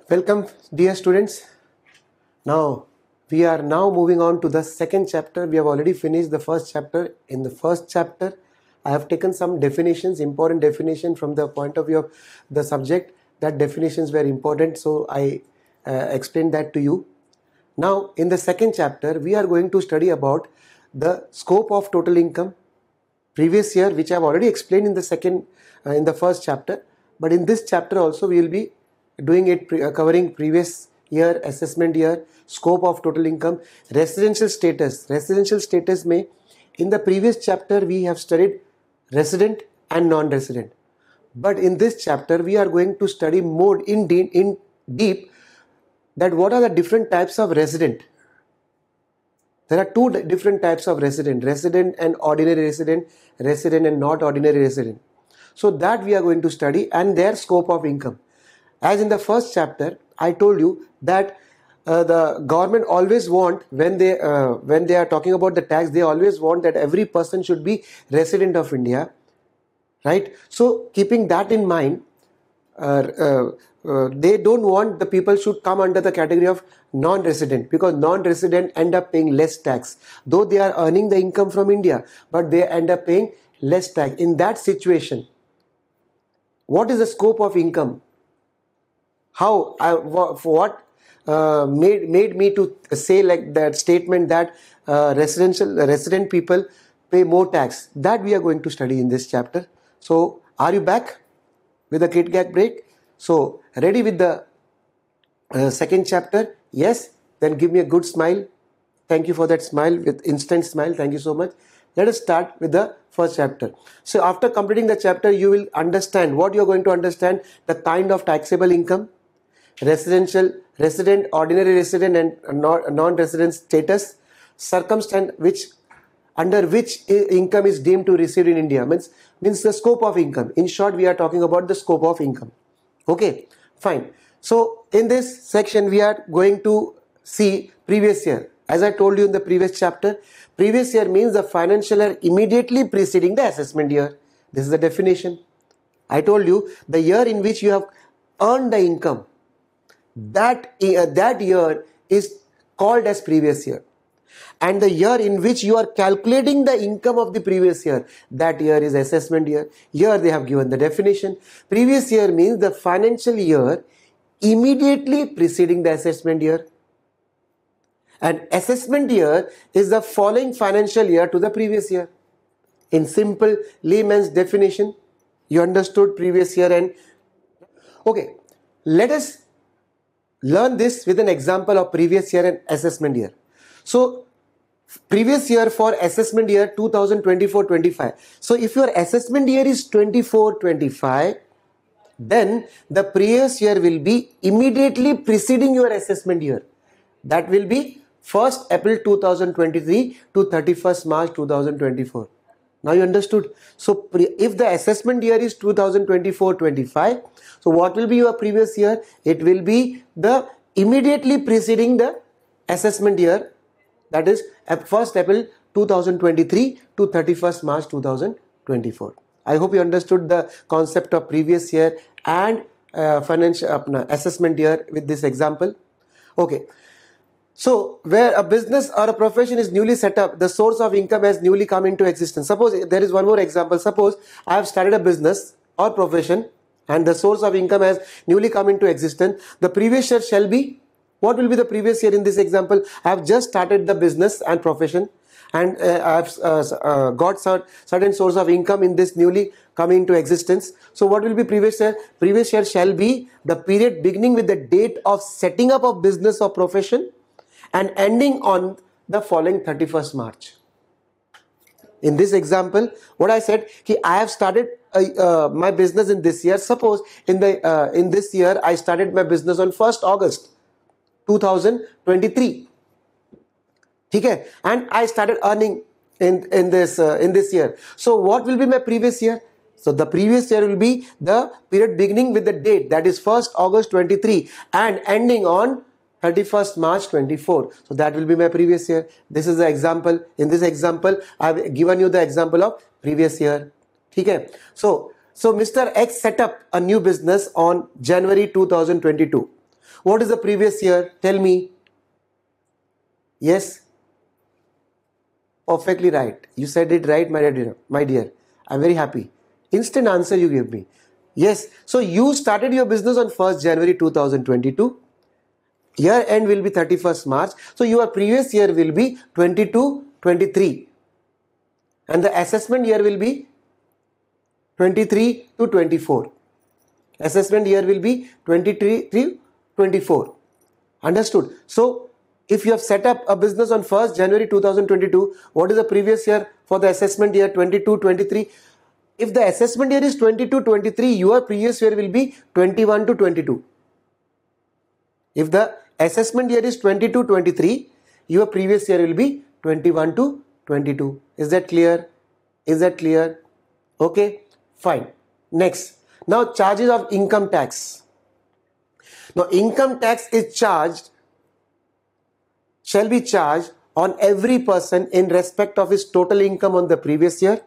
Welcome, dear students. Now we are now moving on to the second chapter. We have already finished the first chapter. In the first chapter, I have taken some definitions, important definition from the point of view of the subject. That definitions were important, so I explained that to you. Now, in the second chapter, we are going to study about the scope of total income. Previous year, which I have already explained in the first chapter, but in this chapter also we will be doing it covering previous year, assessment year, scope of total income, residential status. Residential status may, in the previous chapter we have studied resident and non-resident, but in this chapter we are going to study more in deep that what are the different types of resident. There are two different types of resident and ordinary resident and not ordinary resident. So that we are going to study, and their scope of income. As in the first chapter, I told you that the government always want, when they are talking about the tax, they always want that every person should be resident of India, right? So keeping that in mind, they don't want the people should come under the category of non-resident, because non-resident end up paying less tax, though they are earning the income from India, but they end up paying less tax. In that situation, what is the scope of income? What made me to say like that statement that resident people pay more tax? That we are going to study in this chapter. So are you back with the Kit Kat break? So ready with the second chapter? Yes? Then give me a good smile. Thank you for that smile, with instant smile. Thank you so much. Let us start with the first chapter. So after completing the chapter, you will understand what you are going to understand: the kind of taxable income, residential, resident, ordinary resident and non-resident status, circumstance under which income is deemed to receive in India, means the scope of income. In short, we are talking about the scope of income. Okay, fine. So in this section, we are going to see previous year. As I told you in the previous chapter, previous year means the financial year immediately preceding the assessment year. This is the definition. I told you the year in which you have earned the income, that year is called as previous year. And the year in which you are calculating the income of the previous year, that year is assessment year. Here they have given the definition. Previous year means the financial year immediately preceding the assessment year. And assessment year is the following financial year to the previous year. In simple layman's definition, you understood previous year. And okay, let us learn this with an example of previous year and assessment year. So previous year for assessment year 2024-25. So if your assessment year is 24-25, then the previous year will be immediately preceding your assessment year. That will be 1st April 2023 to 31st March 2024. Now you understood. So if the assessment year is 2024-25, so what will be your previous year? It will be the immediately preceding the assessment year, that is 1st April 2023 to 31st March 2024. I hope you understood the concept of previous year and financial assessment year with this example. Okay. So where a business or a profession is newly set up, the source of income has newly come into existence. Suppose there is one more example. Suppose I have started a business or profession and the source of income has newly come into existence. The previous year shall be, what will be the previous year in this example? I have just started the business and profession, and I have got certain source of income in this newly coming into existence. So what will be previous year? Previous year shall be the period beginning with the date of setting up of business or profession and ending on the following 31st March. In this example, what I said, I have started my business in this year. Suppose in this year I started my business on 1st August 2023. Okay, and I started earning in this year. So what will be my previous year? So the previous year will be the period beginning with the date, that is 1st August 23 and ending on 31st March 24. So that will be my previous year. This is the example. In this example, I have given you the example of previous year. Okay. So Mr. X set up a new business on January 2022. What is the previous year? Tell me. Yes? Perfectly right. You said it right, my dear. My dear. I'm very happy. Instant answer you gave me. Yes. So you started your business on 1st January 2022. Year end will be 31st March. So your previous year will be 22-23. And the assessment year will be 23 to 24. Assessment year will be 23 to 24. Understood? So if you have set up a business on 1st January 2022, what is the previous year for the assessment year? 22-23. If the assessment year is 22-23, your previous year will be 21 to 22. If the assessment year is 22-23, your previous year will be 21 to 22. Is that clear? Is that clear? Okay, fine. Next. Now charges of income tax. Now income tax is charged, shall be charged on every person in respect of his total income on the previous year,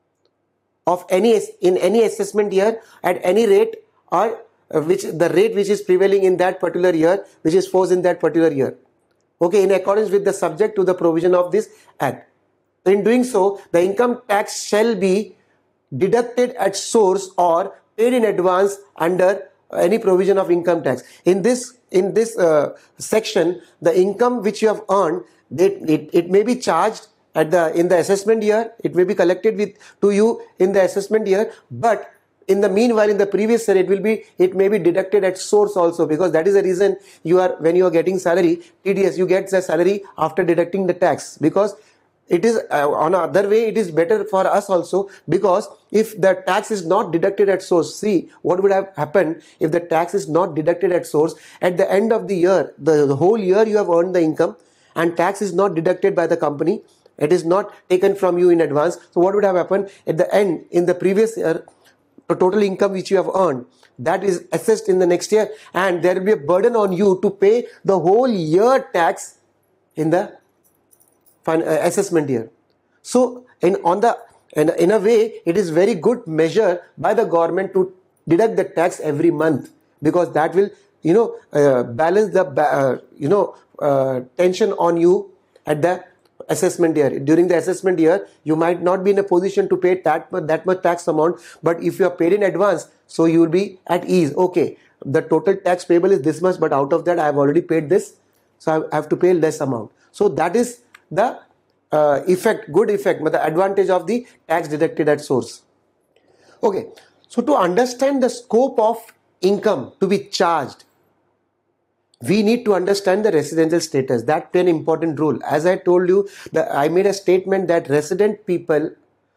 of in any assessment year, at any rate, or the rate which is prevailing in that particular year, which is forced in that particular year. Okay, in accordance with the subject to the provision of this act. In doing so, the income tax shall be deducted at source or paid in advance under any provision of income tax. In this section, the income which you have earned, it may be charged in the assessment year. It may be collected to you in the assessment year, but in the meanwhile, in the previous year, it may be deducted at source also, because that is the reason when you are getting salary, TDS, you get the salary after deducting the tax, because it is on other way, it is better for us also, because if the tax is not deducted at source, see what would have happened if the tax is not deducted at source. At the end of the year, the whole year you have earned the income and tax is not deducted by the company. It is not taken from you in advance. So what would have happened at the end, in the previous year, the total income which you have earned, that is assessed in the next year, and there will be a burden on you to pay the whole year tax in the assessment year. So in a way, it is very good measure by the government to deduct the tax every month, because that will balance the tension on you at the assessment year. During the assessment year, you might not be in a position to pay that much tax amount, but if you are paid in advance, so you will be at ease. Okay, the total tax payable is this much, but out of that I have already paid this, so I have to pay less amount. So that is the good effect, but the advantage of the tax deducted at source. Okay, so to understand the scope of income to be charged, we need to understand the residential status. That's an important rule. As I told you, I made a statement that resident people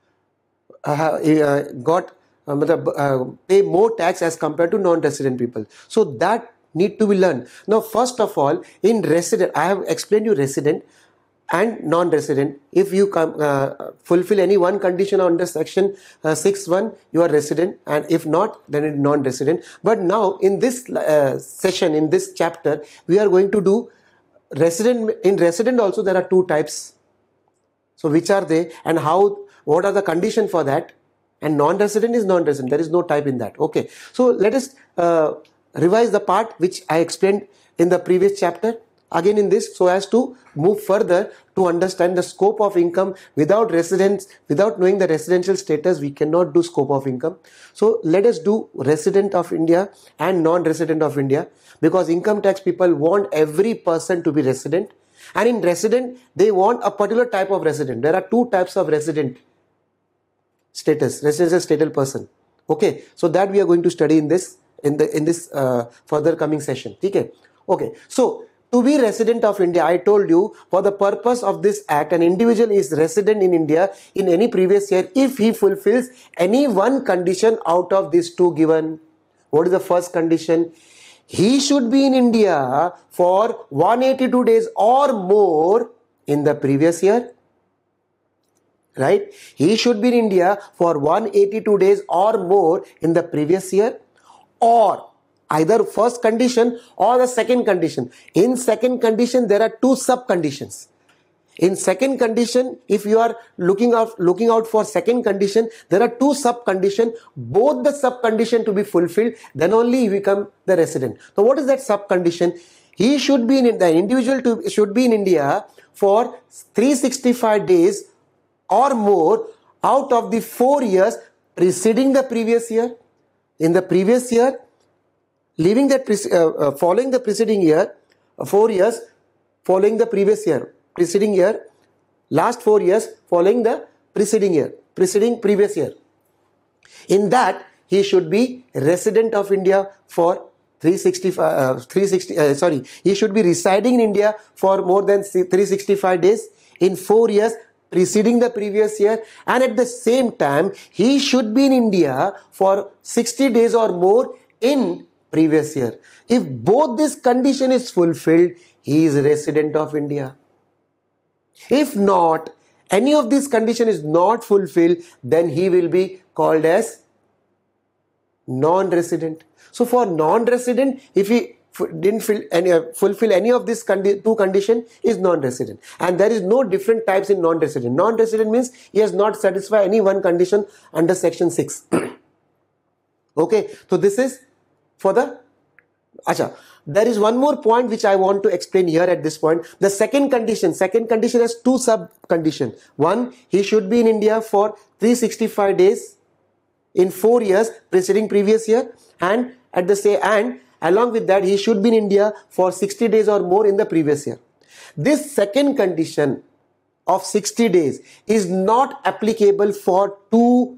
pay more tax as compared to non-resident people. So that need to be learned. Now, first of all, in resident, I have explained you resident and non-resident. If you fulfill any one condition under section 6(1), you are resident, and if not, then it is non-resident. But now in this session, in this chapter, we are going to do resident. In resident also there are two types. So which are they, and what are the conditions for that? And non-resident is non-resident. There is no type in that. Okay. So let us revise the part which I explained in the previous chapter again in this, so as to move further to understand the scope of income. Without knowing the residential status, we cannot do scope of income. So let us do resident of India and non-resident of India, because income tax people want every person to be resident, and in resident they want a particular type of resident. There are two types of resident status, residential status person. Okay, so that we are going to study in this further coming session. Okay, so to be resident of India, I told you, for the purpose of this act, an individual is resident in India in any previous year if he fulfills any one condition out of these two given. What is the first condition? He should be in India for 182 days or more in the previous year. Right? He should be in India for 182 days or more in the previous year, or either first condition or the second condition. In second condition, there are two sub conditions. In second condition, if you are looking out for second condition, there are two sub condition, both the sub condition to be fulfilled, then only you become the resident. So what is that sub condition? He should be in the individual should be in India for 365 days or more out of the 4 years preceding the previous year. In the previous year, leaving that following the preceding year, 4 years following the previous year, preceding year, last 4 years following the preceding year, preceding previous year. In that, he should be resident of India for he should be residing in India for more than 365 days in 4 years preceding the previous year, and at the same time, he should be in India for 60 days or more in previous year. If both this condition is fulfilled, he is a resident of India. If not, any of this condition is not fulfilled, then he will be called as non-resident. So for non-resident, if he didn't fulfill any of these two conditions, is non-resident. And there is no different types in non-resident. Non-resident means he has not satisfied any one condition under section 6. Okay, so this is for the Acha. There is one more point which I want to explain here at this point. The second condition has two sub conditions. One, he should be in India for 365 days in 4 years preceding previous year, and at the same and along with that he should be in India for 60 days or more in the previous year. This second condition of 60 days is not applicable for two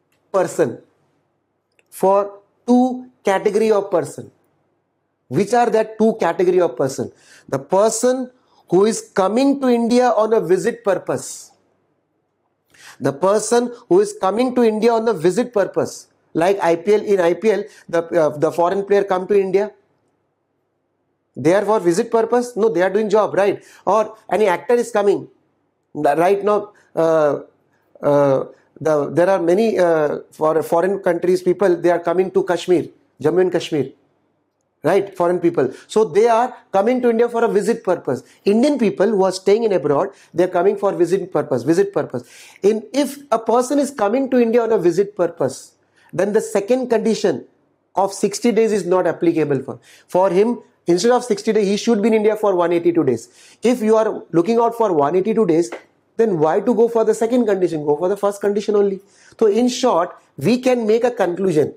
category of person. Which are that two category of person? The person who is coming to India on a visit purpose. The person who is coming to India on a visit purpose. Like IPL, in IPL, the foreign player come to India. They are for visit purpose? No, they are doing job, right? Or any actor is coming. Right now, there are many for foreign countries people, they are coming to Kashmir, Jammu and Kashmir. Right, foreign people. So they are coming to India for a visit purpose. Indian people who are staying in abroad, they are coming for visit purpose. If a person is coming to India on a visit purpose, then the second condition of 60 days is not applicable for him. Instead of 60 days, he should be in India for 182 days. If you are looking out for 182 days, then why to go for the second condition? Go for the first condition only. So in short, we can make a conclusion.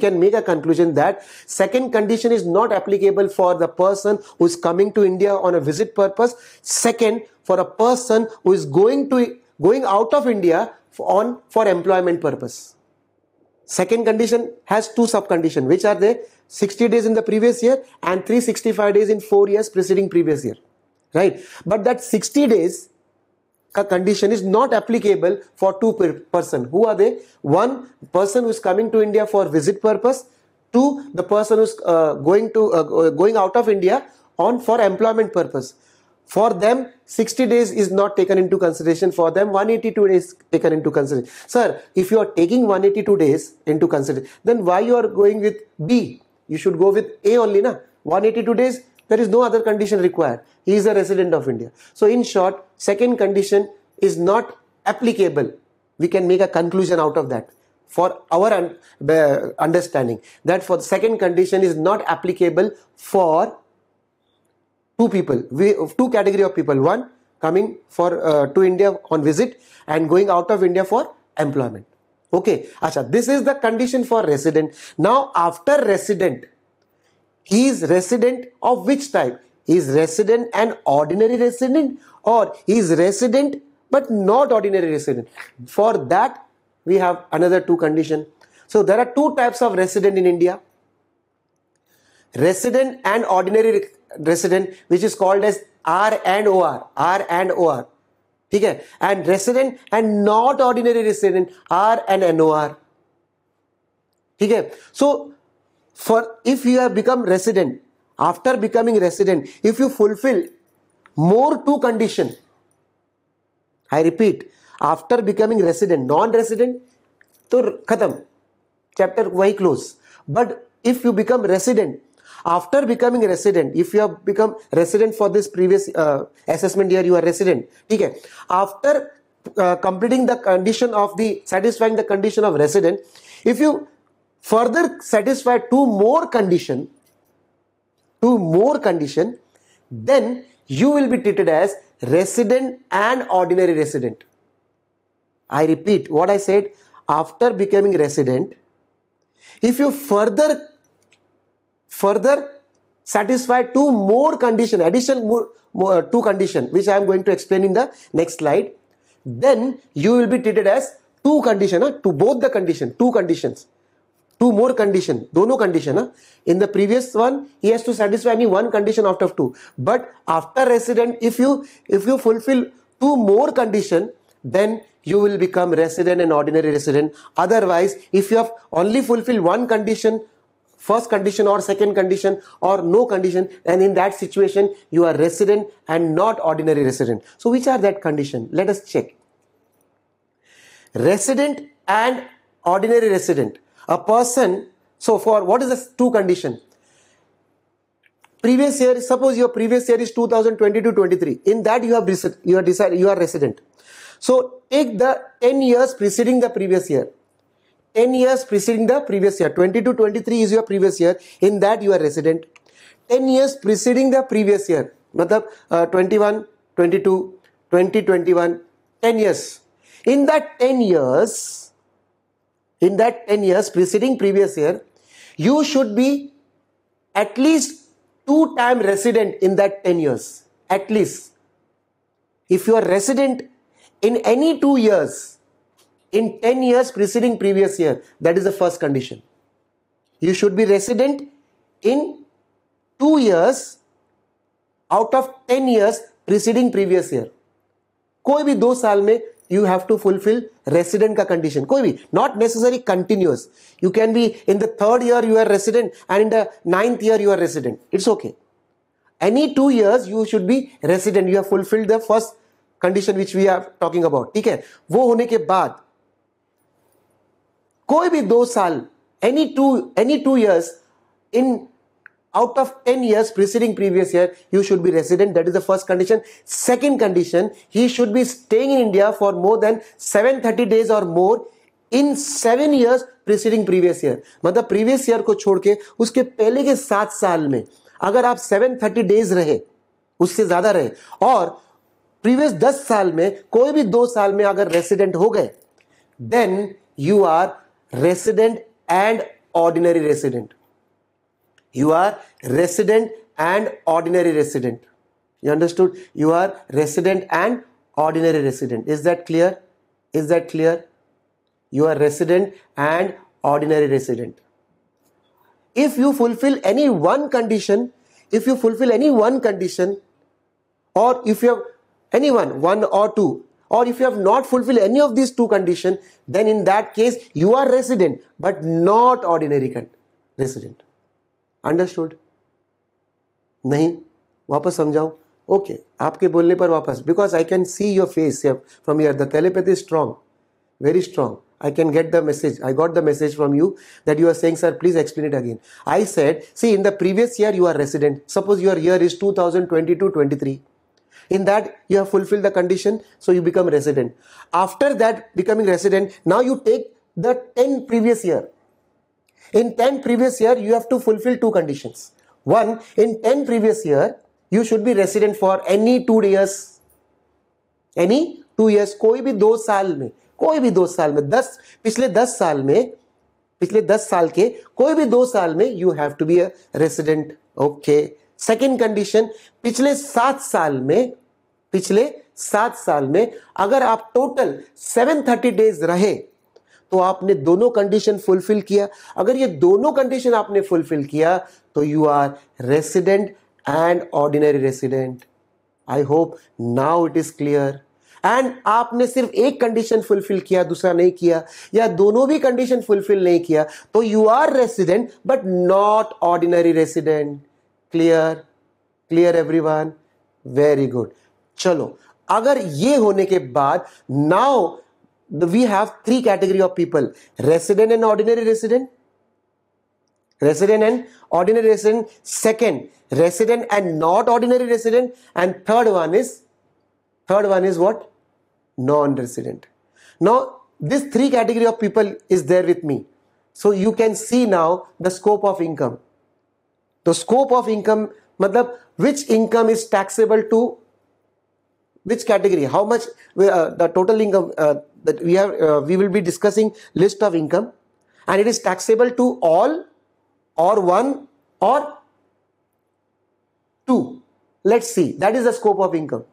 That second condition is not applicable for the person who is coming to India on a visit purpose. Second, for a person who is going out of India for employment purpose. Second condition has two sub conditions, which are the 60 days in the previous year and 365 days in 4 years preceding previous year. Right? But that 60 days condition is not applicable for two person. Who are they? One, person who is coming to India for visit purpose. Two, the person who is going out of India for employment purpose. For them, 60 days is not taken into consideration. For them, 182 days taken into consideration. Sir, if you are taking 182 days into consideration, then why you are going with B? You should go with A only, na? 182 days, there is no other condition required. He is a resident of India. So in short, second condition is not applicable. We can make a conclusion out of that. For our understanding, that for the second condition is not applicable for two people, two category of people. One, coming to India on visit and going out of India for employment. Okay, Asha, this is the condition for resident. Now after resident, he is resident of which type? He is resident and ordinary resident, or he is resident but not ordinary resident. For that, we have another two conditions. So there are two types of resident in India. Resident and ordinary resident, which is called as R and OR. Okay? And resident and not ordinary resident, R and NOR. Okay? So if you have become resident, after becoming resident, if you fulfill more two conditions, I repeat, after becoming resident, non-resident, तो खत्म, chapter वही close. But if you become resident, After becoming resident, if you have become resident for this previous assessment year, you are resident. Okay. After completing the condition of satisfying the condition of resident, if you further satisfy two more condition, then you will be treated as resident and ordinary resident. I repeat what I said. After becoming resident, if you further satisfy two more condition, additional two condition, which I am going to explain in the next slide, then you will be treated as two condition, to both the condition, two conditions, two more condition, dono condition. In the previous one, he has to satisfy only one condition out of two. But after resident, if you fulfill two more condition, then you will become resident and ordinary resident. Otherwise, if you have only fulfilled one condition, first condition or second condition or no condition, and in that situation you are resident and not ordinary resident. So which are that condition? Let us check. Resident and ordinary resident. A person, so for what is the two condition? Previous year, suppose your previous year is 2022-23. In that you are resident. So take the 10 years preceding the previous year. 10 years preceding the previous year. 22-23 is your previous year. In that you are resident. 10 years preceding the previous year. Matlab 21, 22, 20, 21. 10 years. In that 10 years preceding previous year, you should be at least 2 times resident in that 10 years. At least. If you are resident in any 2 years, in 10 years preceding previous year, that is the first condition. You should be resident in 2 years out of 10 years preceding previous year. कोई भी 2 साल में you have to fulfill resident का condition. कोई भी, not necessarily continuous. You can be in the 3rd year you are resident and in the 9th year you are resident. It's okay. Any 2 years you should be resident. You have fulfilled the first condition which we are talking about. ठीक है, वो होने के बाद कोई भी 2 साल, any two years in out of 10 years preceding previous year, you should be resident. That is the first condition. Second condition, he should be staying in India for more than 730 days or more in 7 years preceding previous year. मतलब previous year को छोड़ के उसके पहले के 7 साल में अगर आप 730 days रहे, उससे ज्यादा रहे, और previous 10 साल में कोई भी 2 साल में अगर resident हो गए, then you are resident and ordinary resident. You are resident and ordinary resident. You understood? You are resident and ordinary resident. Is that clear? Is that clear? You are resident and ordinary resident. If you fulfill any one condition, or if you have any one or two, or if you have not fulfilled any of these two conditions, then in that case you are resident but not ordinary resident. Understood? नहीं? वापस समझाओ? Okay. आपके बोलने पर वापस. Because I can see your face here from here. The telepathy is strong. Very strong. I can get the message. I got the message from you that you are saying, sir, please explain it again. I said, see, in the previous year you are resident. Suppose your year is 2022-23. In that you have fulfilled the condition, so you become resident. After that becoming resident, now you take the 10 previous year. In 10 previous year, you have to fulfill two conditions. One, in 10 previous year, you should be resident for any 2 years. Any 2 years. कोई भी 2 साल में, पिछले 10 साल के कोई भी 2 साल में you have to be a resident. Okay. Second condition, पिछले 7 साल में अगर आप total 730 days रहे, तो आपने दोनों कंडीशन फुलफिल किया. अगर ये दोनों कंडीशन आपने फुलफिल किया, तो you are resident and ordinary resident. I hope now it is clear. And आपने सिर्फ एक कंडीशन फुलफिल किया, दूसरा नहीं किया, या दोनों भी कंडीशन फुलफिल नहीं किया, तो you are resident but not ordinary resident. Clear everyone? Very good. चलो, अगर ये होने के बाद now we have 3 category of people: resident and ordinary resident, resident and ordinary resident. Second, resident and not ordinary resident. And third one is what? Non-resident. Now, this three category of people is there with me. So you can see now the scope of income. The scope of income, matlab, which income is taxable to which category? How much the total income that we will be discussing list of income, and it is taxable to all or one or two. Let's see. That is the scope of income.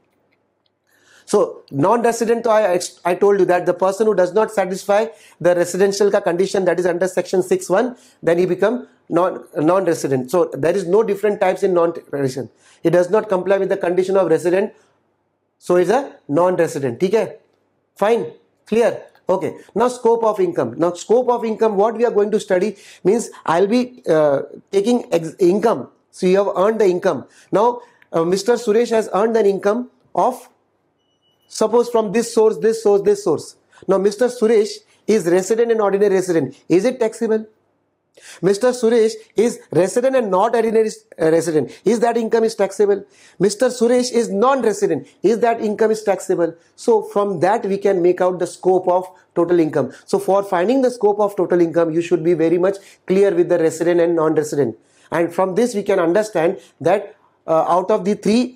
So non-resident, I told you that the person who does not satisfy the residential condition that is under section 6(1), then he become non-resident. So there is no different types in non-resident. It does not comply with the condition of resident, so it's a non-resident. Okay? Fine, clear. Okay. Now scope of income. Now scope of income, what we are going to study means I'll be taking income. So you have earned the income. Now Mr. Suresh has earned an income of, suppose, from this source, this source, this source. Now Mr. Suresh is resident and ordinary resident. Is it taxable? Mr. Suresh is resident and not ordinary resident. Is that income is taxable? Mr. Suresh is non-resident. Is that income is taxable? So from that we can make out the scope of total income. So for finding the scope of total income, you should be very much clear with the resident and non-resident. And from this we can understand that out of the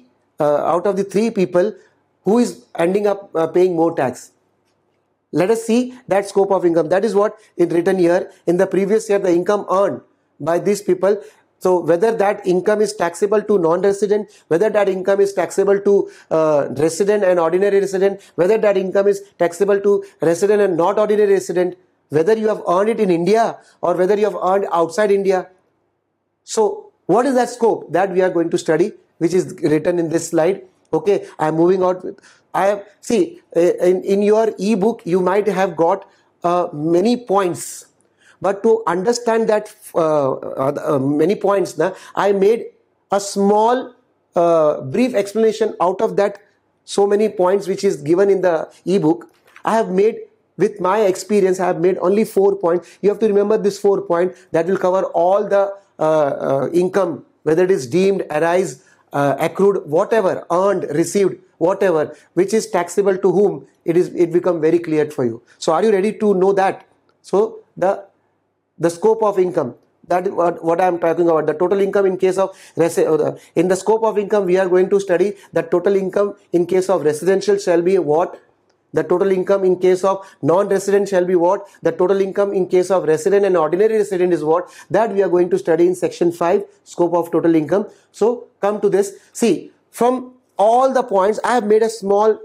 three people, who is ending up paying more tax. Let us see that scope of income. That is what is written here. In the previous year, the income earned by these people. So whether that income is taxable to non-resident, whether that income is taxable to resident and ordinary resident, whether that income is taxable to resident and not ordinary resident, whether you have earned it in India or whether you have earned outside India. So what is that scope that we are going to study, which is written in this slide? Okay, I am moving on. See, in your ebook, you might have got many points, but to understand that many points, I made a small brief explanation out of that so many points which is given in the ebook. I have made, with my experience, I have made only 4 points. You have to remember this 4 points that will cover all the income, whether it is deemed, arise, accrued, whatever, earned, received, whatever, which is taxable to whom, it become very clear for you. So are you ready to know that? So the scope of income, that is what I am talking about. The total income in case of in the scope of income, we are going to study the total income in case of residential shall be what, the total income in case of non-resident shall be what, the total income in case of resident and ordinary resident is what. That we are going to study in section 5, scope of total income. So come to this. See, from all the points, I have made a small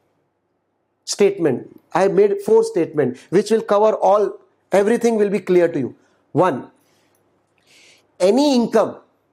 statement. I have made 4 statements which will cover all, everything will be clear to you. 1, any income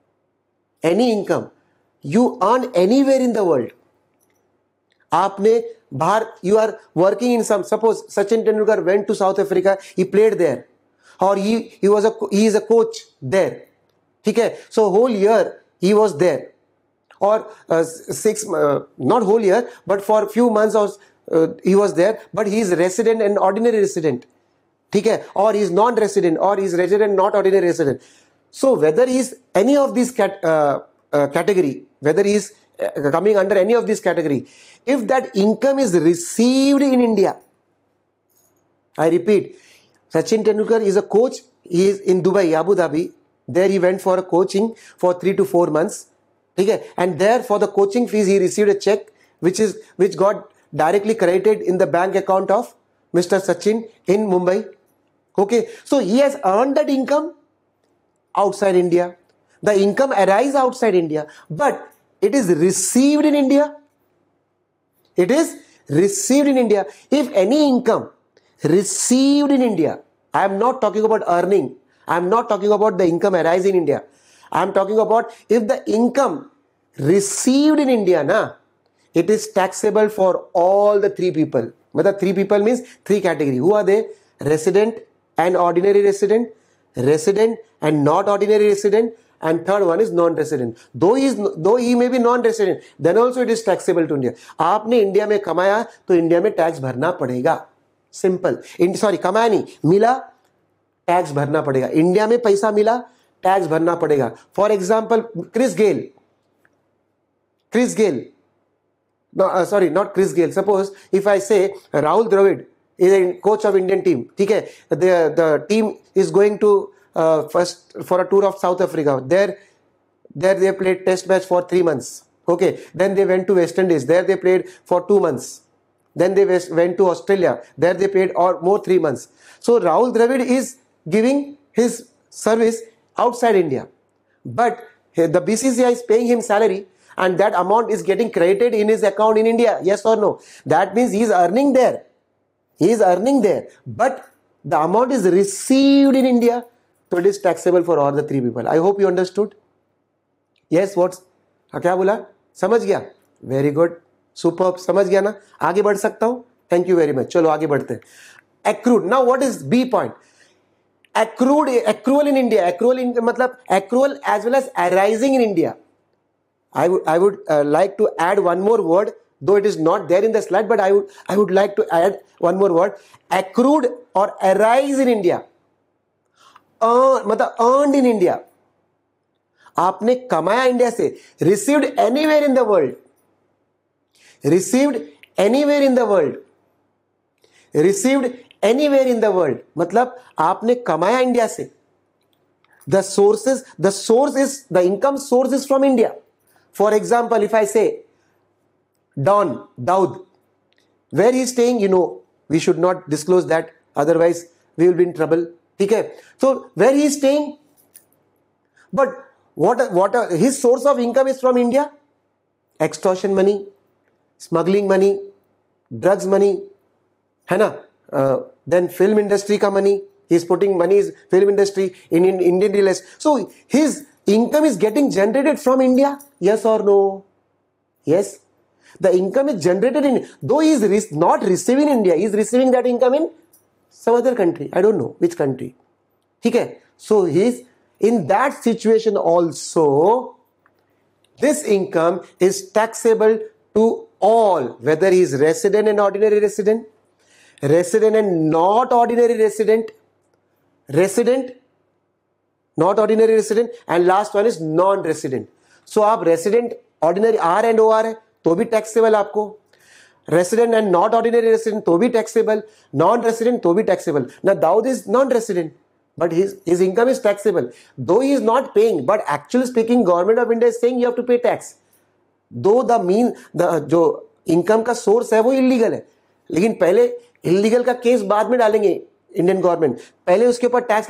you earn anywhere in the world. आपने बाहर, you are working in some, suppose Sachin Tendulkar went to South Africa, he played there, or he is a coach there. Okay, so whole year he was there, or not whole year, but for a few months he was there, but he is resident and ordinary resident. Okay, or he is non-resident, or he is resident not ordinary resident. So whether he is any of these category, whether he is coming under any of this category, if that income is received in India, I repeat, Sachin Tendulkar is a coach, he is in Dubai, Abu Dhabi, there he went for a coaching for 3 to 4 months, okay, and there for the coaching fees he received a check which got directly credited in the bank account of Mr. Sachin in Mumbai. Okay, so he has earned that income outside India. The income arises outside India, but it is received in India. It is received in India. If any income received in India, I am not talking about earning. I am not talking about the income arising in India. I am talking about if the income received in India, it is taxable for all the 3 people. But the 3 people means 3 categories. Who are they? Resident and ordinary resident, resident and not ordinary resident, and third one is non-resident. Though he may be non-resident, then also it is taxable to India. आपने India में कमाया तो India में tax भरना पड़ेगा. Simple. Sorry, कमाया नहीं, मिला, टैक्स भरना पड़ेगा. इंडिया में पैसा मिला, टैक्स भरना पड़ेगा. For example Chris Gayle, no, sorry, not Chris Gayle. Suppose if I say Rahul Dravid is a coach of Indian team, ठीक है, the team is going to first for a tour of South Africa. There they played test match for 3 months. Okay, then they went to West Indies. There they played for 2 months. Then they went to Australia. There they played or more 3 months. So Rahul Dravid is giving his service outside India, but the BCCI is paying him salary, and that amount is getting credited in his account in India. Yes or no? That means he is earning there. He is earning there, but the amount is received in India, so it is taxable for all the three people. I hope you understood. Yes, what's क्या बोला? समझ गया? Very good, superb. समझ गया ना? आगे बढ़ सकता हूँ? Thank you very much. चलो आगे बढ़ते हैं. Accrued. Now what is B point? Accrual in India. मतलब accrual as well as arising in India. I would like to add one more word, though it is not there in the slide, but I would like to add one more word. Accrued or arise in India. मतलब earned in India. आपने कमाया India से. Received anywhere in the world. Received anywhere in the world. Received anywhere in the world. मतलब आपने कमाया India से. The income source is from India. For example, if I say Daud, where he is staying, we should not disclose that, otherwise we will be in trouble. Okay? So where he is staying, but what his source of income is from India? Extortion money, smuggling money, drugs money, है ना? Then film industry ka money. He is putting money in film industry, in Indian real estate. So his income is getting generated from India. Yes or no? Yes. The income is generated in, though he is not receiving in India, he is receiving that income in some other country. I don't know which country. Okay. So he is in that situation also. This income is taxable to all, whether he is resident and ordinary resident, resident and not ordinary resident, resident, not ordinary resident, and last one is non-resident. So आप resident, ordinary R and OR है तो भी taxable आपको, resident and not ordinary resident तो भी taxable, non-resident तो भी taxable. Now Daud is non-resident, but his income is taxable. Though he is not paying, but actually speaking, Government of India is saying you have to pay tax. Though the जो income का source है वो illegal है, लेकिन पहले illegal का case बाद में डालेंगे इंडियन गवर्नमेंट, पहले उसके ऊपर टैक्स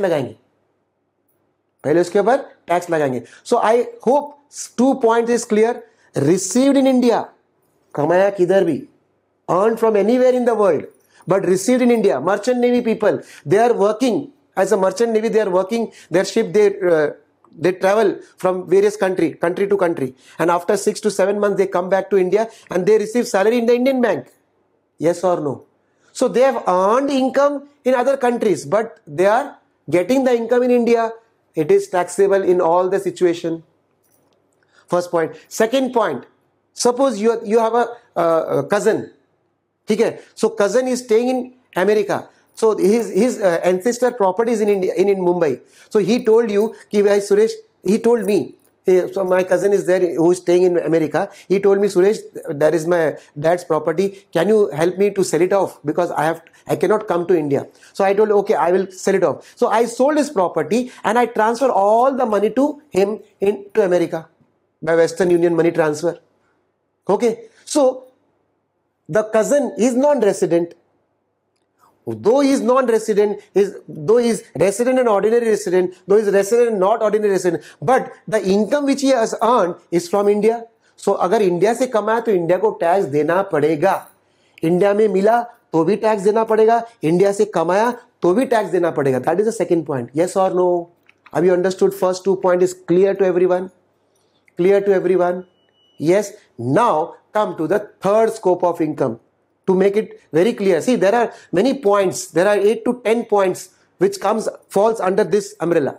लगाएंगे. So I hope 2 points is clear. Received in India, कमाया किधर भी, earned from anywhere in the world, but received in India. Merchant Navy people, they are working as a merchant navy. They are working their ship. They travel from various country to country, and after 6 to 7 months they come back to India and they receive salary in the Indian bank. Yes or no? So they have earned income in other countries, but they are getting the income in India. It is taxable in all the situation. First point. Second point. Suppose you have a cousin. Okay? So cousin is staying in America. So his ancestor property is in India, in Mumbai. So he told you, Suresh, he told me, so my cousin is there who is staying in America. He told me, Suresh, that is my dad's property. Can you help me to sell it off? Because I cannot come to India. So I told, okay, I will sell it off. So I sold his property and I transfer all the money to him to America by Western Union money transfer. Okay. So the cousin is non-resident. Though he is non-resident, though he is resident and ordinary resident, though he is resident and not ordinary resident, but the income which he has earned is from India. So अगर India से कमाया तो India को tax देना पड़ेगा. India में मिला तो भी टैक्स देना पड़ेगा, इंडिया से कमाया तो भी टैक्स देना पड़ेगा. That is the second point. Yes or no? Have you understood? First 2 points is clear to everyone? Clear to everyone? Yes. Now come to the third scope of income. To make it very clear, see, there are many points. There are 8 to 10 points which falls under this umbrella.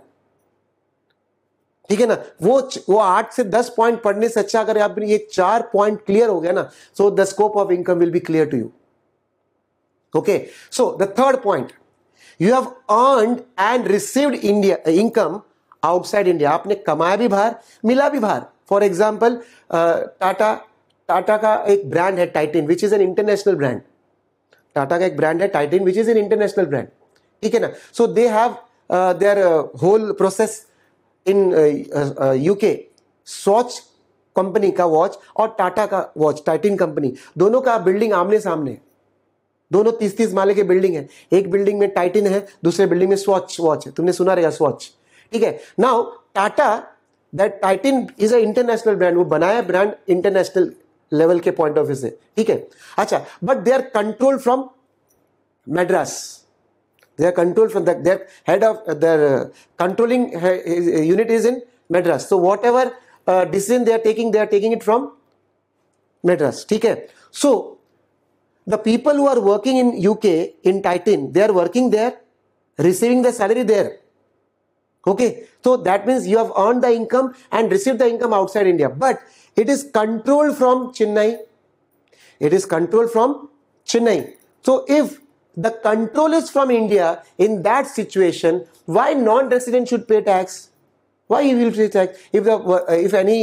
ठीक है ना? वो 8 से 10 point पढ़ने से अच्छा अगर आप ये 4 पॉइंट क्लियर हो गया ना, so the scope of income will be clear to you. Okay, so the third point, you have earned and received income outside India, आपने कमाया भी बाहर, मिला भी बाहर. फॉर एग्जाम्पल टाटा का एक ब्रांड है Titan, which is an international brand. Tata का एक ब्रांड है Titan, which is an international brand. ठीक है ना. So they have their whole process in UK. Swatch company का वॉच और टाटा का वॉच, टाइटन कंपनी, दोनों का बिल्डिंग आमने सामने, दोनों 30-30 माले के बिल्डिंग है. एक बिल्डिंग में टाइटन है, दूसरे बिल्डिंग में स्वॉच वॉच है. तुमने सुना रहेगा स्वॉच. ठीक है. Now Tata, that Titan is a international brand. वो बनाया ब्रांड इंटरनेशनल लेवल के पॉइंट ऑफ व्यू से. ठीक है. अच्छा, but they are control from Madras. They are controlled from that. Their head of their controlling unit is in Madras. So whatever decision they are taking it from Madras. ठीक है. So the people who are working in UK in Titan, they are working there, receiving the salary there. Okay. So that means you have earned the income and received the income outside India. But it is controlled from Chennai. It is controlled from Chennai. So if the control is from India, in that situation, why non-resident should pay tax? Why he will pay tax? If any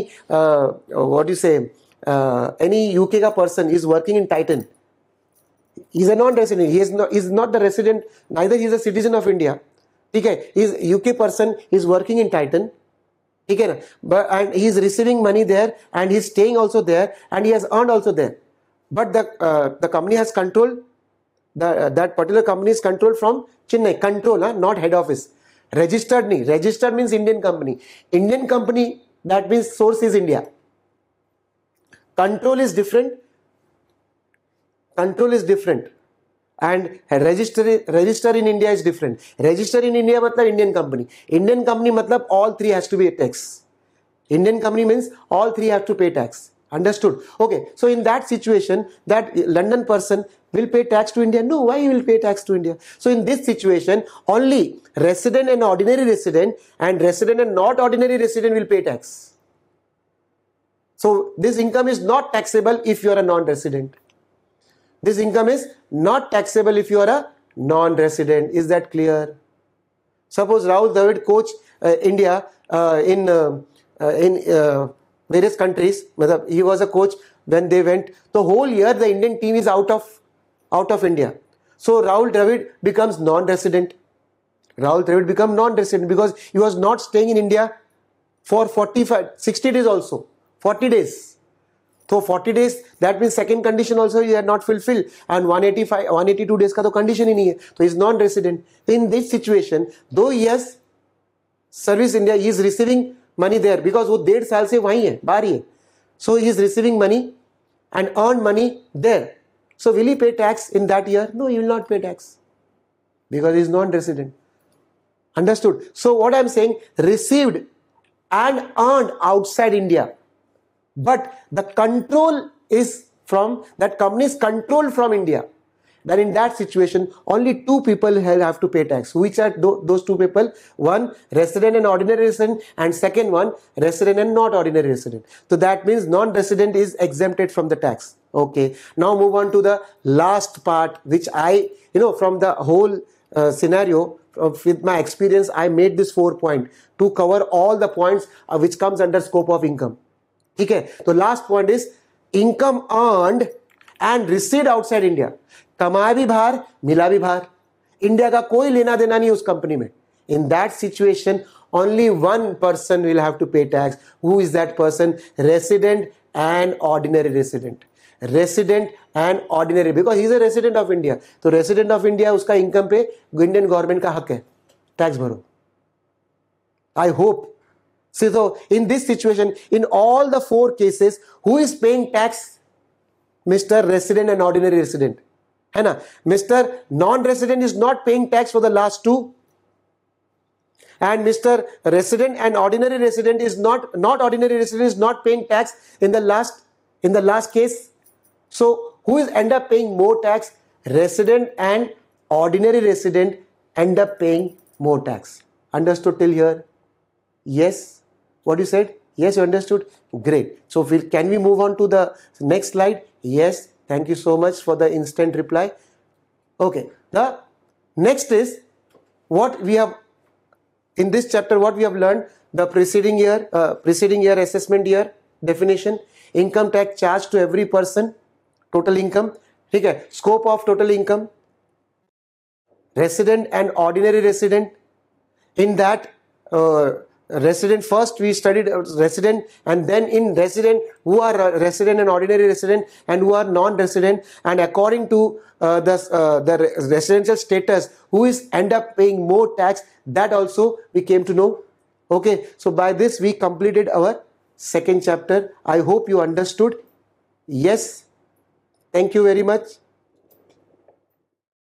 any UK ka person is working in Titan, he is a non-resident. He is not the resident. Neither he is a citizen of India. Okay, he is UK person. He is working in Titan. Okay, and he is receiving money there, and he is staying also there, and he has earned also there. But the company has control. That particular company is controlled from Chennai. Control, not head office. Registered nahi. Registered means Indian company. Indian company, that means source is India. Control is different. Control is different. And register in India is different. Register in India matlab Indian company. Indian company matlab all three has to be tax. Indian company means all three have to pay tax. Understood? Okay. So in that situation, that London person will pay tax to India? No. Why he will pay tax to India? So in this situation, only resident and ordinary resident and resident and not ordinary resident will pay tax. So this income is not taxable if you are a non-resident. This income is not taxable if you are a non-resident. Is that clear? Suppose Rahul Dravid coach India in various countries. He was a coach when they went. The whole year the Indian team is out of India. So Rahul Dravid becomes non-resident. Rahul Dravid becomes non-resident because he was not staying in India for 60 days also. 40 days. So 40 days, that means second condition also he had not fulfilled, and 182 days का तो condition ही नहीं है, so he is non-resident. In this situation, though he has service India, he is receiving money there because वो 1.5 साल से वहीं है, बाहर ही है. So he is receiving money and earned money there. So will he pay tax in that year? No, he will not pay tax because he is non-resident. Understood? So what I am saying, received and earned outside India. But the control is from that company is controlled from India. Then in that situation, only two people have to pay tax. Which are those two people? One, resident and ordinary resident, and second one, resident and not ordinary resident. So that means non-resident is exempted from the tax. Okay. Now move on to the last part, which I, from the whole scenario, with my experience, I made this 4 point to cover all the points which comes under scope of income. ठीक है. तो last point is income earned and received outside India. कमाया भी बाहर, मिला भी बाहर. India का कोई लेना देना नहीं उस कंपनी में. In that situation only one person will have to pay tax. Who is that person? Resident and ordinary resident. Resident and ordinary, because he is a resident of India. तो resident of India, उसका income पे Indian government का हक है, tax भरो. I hope. So in this situation, in all the 4 cases, who is paying tax? Mr. Resident and ordinary resident. है ना? Mr. Non-resident is not paying tax for the last 2. And Mr. Resident and ordinary resident is not ordinary resident is not paying tax in the last case. So who is end up paying more tax? Resident and ordinary resident end up paying more tax. Understood till here? Yes. What you said? Yes, you understood? Great. So can we move on to the next slide? Yes. Thank you so much for the instant reply. Okay. The next is what we have in this chapter what we have learned, the preceding year assessment year definition, income tax charged to every person, total income, ठीक है, scope of total income, resident and ordinary resident. In that resident, first we studied resident, and then in resident who are resident and ordinary resident and who are non-resident, and according to the residential status who is end up paying more tax, that also we came to know. Okay, so by this we completed our second chapter. I hope you understood. Yes, thank you very much.